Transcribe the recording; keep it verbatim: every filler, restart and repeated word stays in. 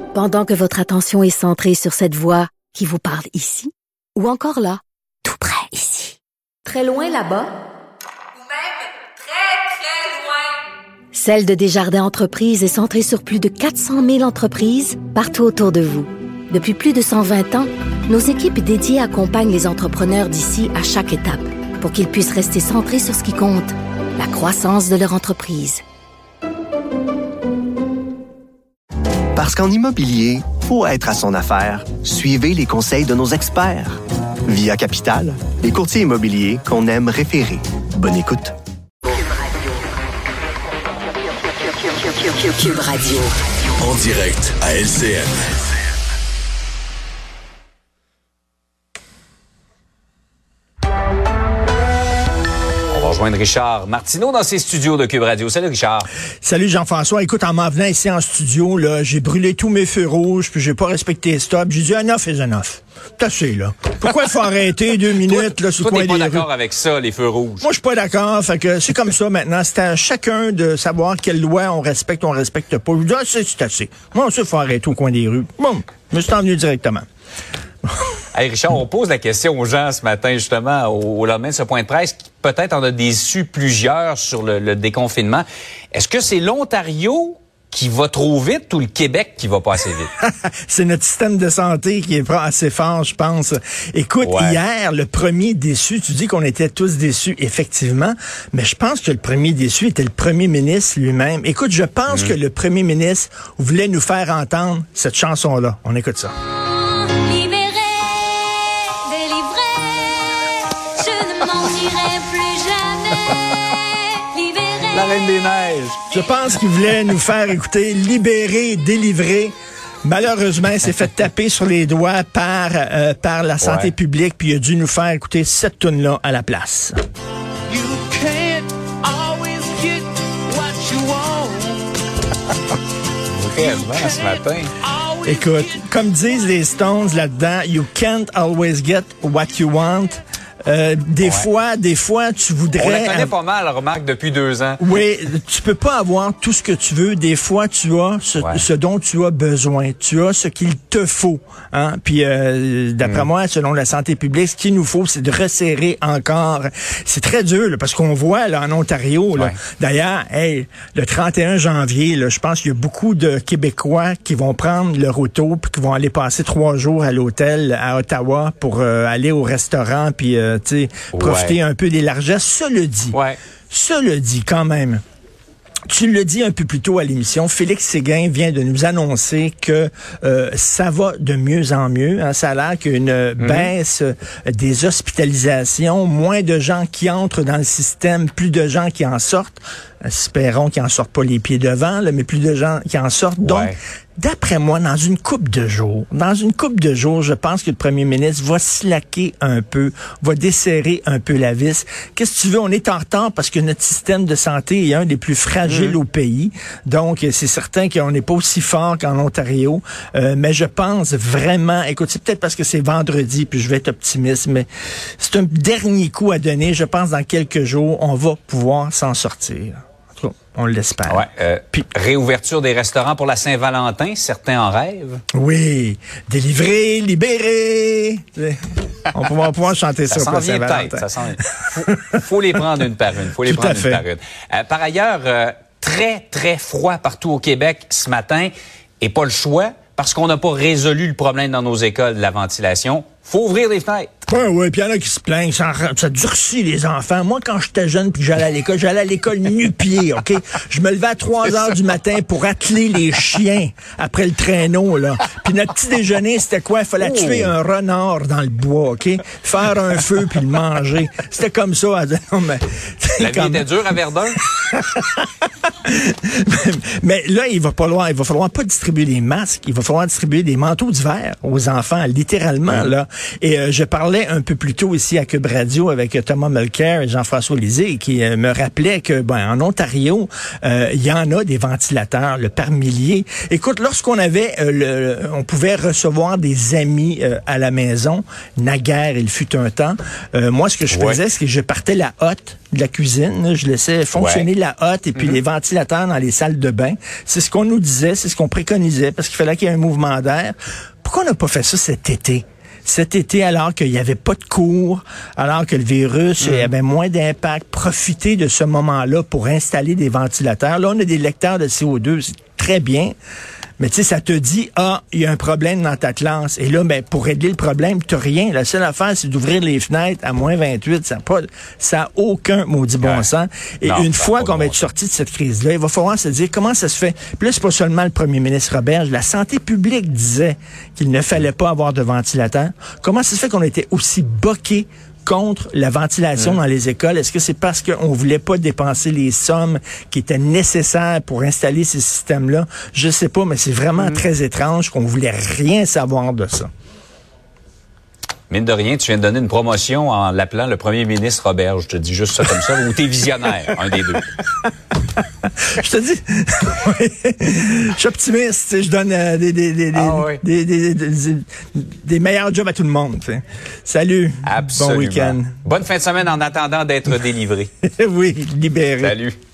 Pendant que votre attention est centrée sur cette voix qui vous parle ici, ou encore là, tout près ici, très loin là-bas, ou même très, très loin, Celle de Desjardins Entreprises est centrée sur plus de quatre cent mille entreprises partout autour de vous. Depuis plus de cent vingt ans, nos équipes dédiées accompagnent les entrepreneurs d'ici à chaque étape pour qu'ils puissent rester centrés sur ce qui compte, la croissance de leur entreprise. Parce qu'en immobilier, pour être à son affaire, suivez les conseils de nos experts. Via Capital, les courtiers immobiliers qu'on aime référer. Bonne écoute. Cube Radio. En direct à L C N. On va rejoindre Richard Martineau dans ses studios de Cube Radio. Salut Richard. Salut Jean-François. Écoute, en m'en venant ici en studio, là, j'ai brûlé tous mes feux rouges, puis j'ai pas respecté les stops. J'ai dit enough is enough. C'est assez, là. Pourquoi il faut arrêter deux minutes, toi, là, sur le toi, coin t'es des pas rues? d'accord avec ça, les feux rouges? Moi, je suis pas d'accord. Fait que c'est comme ça maintenant. C'est à chacun de savoir quelle loi on respecte, on respecte pas. Je dis, ah, c'est, c'est assez. Moi, il faut arrêter au coin des rues. Bon, je me suis envenu directement. Hey Richard, on pose la question aux gens ce matin, justement, au, au lendemain de ce point de presse, qui peut-être en a déçu plusieurs sur le, le déconfinement. Est-ce que c'est l'Ontario qui va trop vite ou le Québec qui va pas assez vite? C'est notre système de santé qui est pas assez fort, je pense. Écoute, ouais. Hier, le premier déçu, tu dis qu'on était tous déçus, effectivement, mais je pense que le premier déçu était le premier ministre lui-même. Écoute, je pense mmh. que le premier ministre voulait nous faire entendre cette chanson-là. On écoute ça. La Reine des Neiges. Je pense qu'il voulait nous faire écouter Libérer, délivrer. Malheureusement, il s'est fait taper sur les doigts par, euh, par la santé ouais. publique, puis il a dû nous faire écouter cette toune-là à la place. You can't always get what you want. Vraiment, ce matin. Écoute, comme disent les Stones là-dedans, you can't always get what you want. Euh, des ouais. fois, des fois, tu voudrais... On la connaît pas mal, remarque, depuis deux ans. Oui, tu peux pas avoir tout ce que tu veux. Des fois, tu as ce, ouais. ce dont tu as besoin. Tu as ce qu'il te faut. Hein? Puis, euh, d'après mm. moi, selon la santé publique, ce qu'il nous faut, c'est de resserrer encore. C'est très dur, là, parce qu'on voit là en Ontario. Là, ouais. D'ailleurs, hey, le trente et un janvier, là, je pense qu'il y a beaucoup de Québécois qui vont prendre leur auto puis qui vont aller passer trois jours à l'hôtel à Ottawa pour euh, aller au restaurant puis euh, T'sais, profiter ouais. un peu des largesses. Cela dit, ouais. cela dit quand même, tu le dis un peu plus tôt à l'émission, Félix Séguin vient de nous annoncer que euh, ça va de mieux en mieux. Hein, ça a l'air qu'une mm-hmm. baisse des hospitalisations, moins de gens qui entrent dans le système, plus de gens qui en sortent. Espérons qu'ils en sortent pas les pieds devant, là, mais plus de gens qui en sortent. Donc, ouais. d'après moi, dans une couple de jours, dans une couple de jours, je pense que le premier ministre va slacker un peu, va desserrer un peu la vis. Qu'est-ce que tu veux? On est en retard parce que notre système de santé est un des plus fragiles mmh. au pays. Donc, c'est certain qu'on n'est pas aussi fort qu'en Ontario. Euh, mais je pense vraiment, écoute, c'est peut-être parce que c'est vendredi, puis je vais être optimiste, mais c'est un dernier coup à donner. Je pense dans quelques jours, on va pouvoir s'en sortir. On l'espère. Ouais, euh, Puis, réouverture des restaurants pour la Saint-Valentin, certains en rêvent. Oui, délivrer, libérer. On va pouvoir, pouvoir chanter ça, ça pour la Saint-Valentin. Ça s'en vient peut-être. Faut, faut les prendre une par une. Faut les Tout prendre à fait. une par une. Euh, par ailleurs, euh, très, très froid partout au Québec ce matin. Et pas le choix, parce qu'on n'a pas résolu le problème dans nos écoles de la ventilation. Faut ouvrir les fenêtres. Oui, oui, puis il y en a qui se plaignent, ça, ça durcit les enfants. Moi, quand j'étais jeune puis que j'allais à l'école, j'allais à l'école nu-pied, OK? Je me levais à trois heures du matin pour atteler les chiens après le traîneau, là. Puis notre petit déjeuner, c'était quoi? Il fallait oh. tuer un renard dans le bois, OK? Faire un feu puis le manger. C'était comme ça. Non, mais, La vie comme... était dure à Verdun? mais, mais là, il va falloir, il va falloir pas distribuer des masques, il va falloir distribuer des manteaux d'hiver aux enfants, littéralement, là. Et euh, je parlais un peu plus tôt ici à Cube Radio avec euh, Thomas Mulcair et Jean-François Lisée qui euh, me rappelait que ben en Ontario, euh, il y en a des ventilateurs le par milliers. Écoute, lorsqu'on avait euh, le, on pouvait recevoir des amis euh, à la maison, naguère il fut un temps. Euh, moi, ce que je faisais, ouais. c'est que je partais la hotte de la cuisine. Là. Je laissais fonctionner ouais. la hotte et puis mm-hmm. les ventilateurs dans les salles de bain. C'est ce qu'on nous disait, c'est ce qu'on préconisait, parce qu'il fallait qu'il y ait un mouvement d'air. Pourquoi on n'a pas fait ça cet été? Cet été, alors qu'il n'y avait pas de cours, alors que le virus mmh. avait moins d'impact, profiter de ce moment-là pour installer des ventilateurs. Là, on a des lecteurs de C O deux, c'est très bien. Mais tu sais, ça te dit, ah, il y a un problème dans ta classe. Et là, ben, pour régler le problème, tu n'as rien. La seule affaire, c'est d'ouvrir les fenêtres à moins vingt-huit. Ça n'a pas, ça a aucun maudit bon ouais. sens. Et non, une fois qu'on va être sorti de cette crise-là, il va falloir se dire comment ça se fait. Puis là, c'est pas seulement le premier ministre Roberge. La santé publique disait qu'il ne fallait pas avoir de ventilateur. Comment ça se fait qu'on était aussi boqués contre la ventilation mmh. dans les écoles? Est-ce que c'est parce qu'on voulait pas dépenser les sommes qui étaient nécessaires pour installer ces systèmes-là? Je sais pas, mais c'est vraiment mmh. très étrange qu'on voulait rien savoir de ça. Mine de rien, tu viens de donner une promotion en l'appelant le premier ministre Roberge. Je te dis juste ça comme ça, ou t'es visionnaire, un des deux. Je te dis, je suis optimiste, je donne euh, des, des, des, ah, oui. des, des, des, des, des meilleurs jobs à tout le monde. T'sais. Salut, Absolument. Bon week-end. Bonne fin de semaine en attendant d'être délivré. Oui, libéré. Salut.